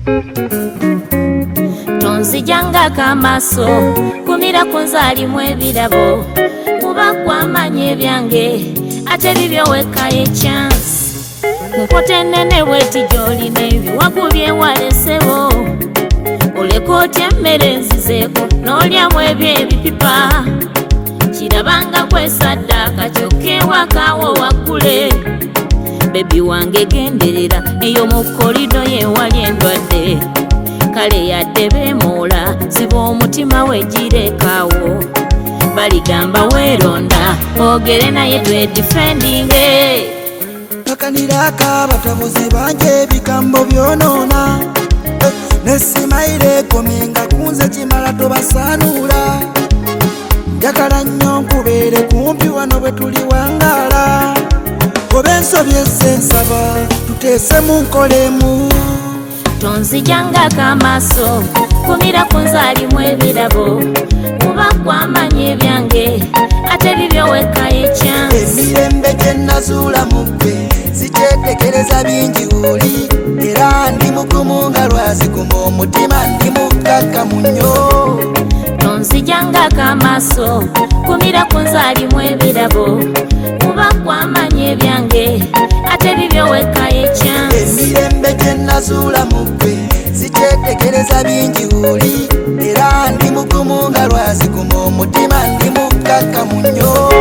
tonzijanga kamaso kumira kunzalimu ebirabo kuba kwamanya ebyange ate bibyo wekayo chance mukote enene bweti gyolina ebiwagu byewalesebo oleka otya emmere nzizeeko n'olyamu ebyo ebipipa kirabanga kwesaddaaka kyokka ewakaawo waggule bebi wange genderera eyo mu kolido yewali endwadde kale yadde beemoola ziba omutima wegireekaawo baligamba weeronda ogere naye twedifendinge takanirako abatabuzi bange ebigambo byonoona nesimaire ekomenga kunze kimala tobasaanula njagala nnyo nkubeere kumpi wano bwe tuli wangaala oba ensobi ezensaba tuteese mu nkolemu tonzijangako amaaso kumira kunzalimu ebirabo kuba kwamanya ebyange ate bibyo wekayo chance emirembe gye nazuula mu ggwe sikyetegereza bingi oli era ndi mugumu nga lwaziguma omutima ndi mukkakkamu nnyo tonzijangako amaaso kumira kunzalimu ebirabo kuba kwamanya ebyange ate bibyo wekayo chance emirembe gye nazuula mu ggwe sikyetegereza bingi oli era ndi mugumu nga lwaziguma omutima ndi mukkakkamu nnyo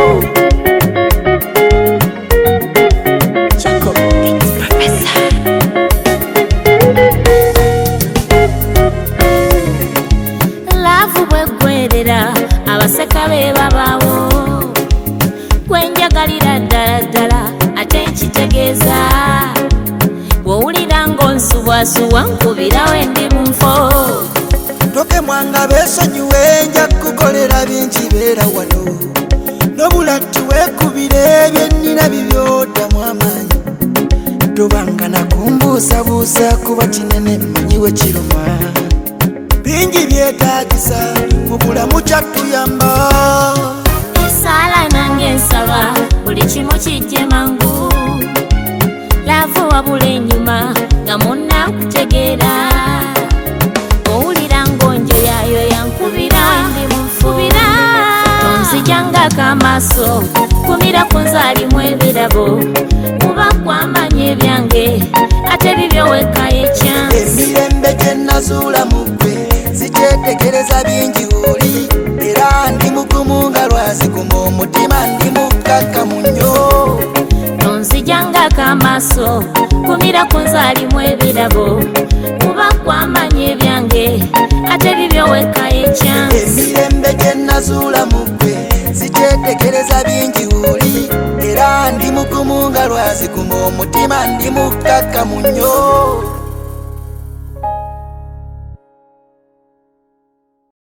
laavu bweggwerera abaseka be babaawo kwenjagalira ddala ddala ate nkitegeeza bw'owulira ng'onsubwasubwa nkubirawo endi mu nfo tokemwanga beesonyiwe nja kukolera bingi beera wano nobula tuweekubire byennina bibyoddamu amaanyi tobanga nakumbuusabuusa kuba kinene mmanyiwe kiruma bingi byetaagisa mu bulamu kyatuyamba esaala nange nsaba buli kimu kijje mangu laavu wabula ennyuma nga munna kutegeera owulira ngonjo yaayo yankubira ndi munfubira tonzijangako amaaso kumira kunzalimu ebirabo kuba kwamanya ebyange ate bibyo wekayo chance emirembe gye nazuula mu ggwe sikyetegereza bingi oli era ndi mugumu nga lwaziguma omutima ndi mukkakkamu nnyo tonzijangako amaaso kumira kunzalimu ebirabo kuba kwamanya ebyange ate bibyo wekayo chance emirembe gye nazuula mu ggwe sikyetegereza bingi oli era ndi mugumu nga lwaziguma omutima ndi mukkakkamu nnyo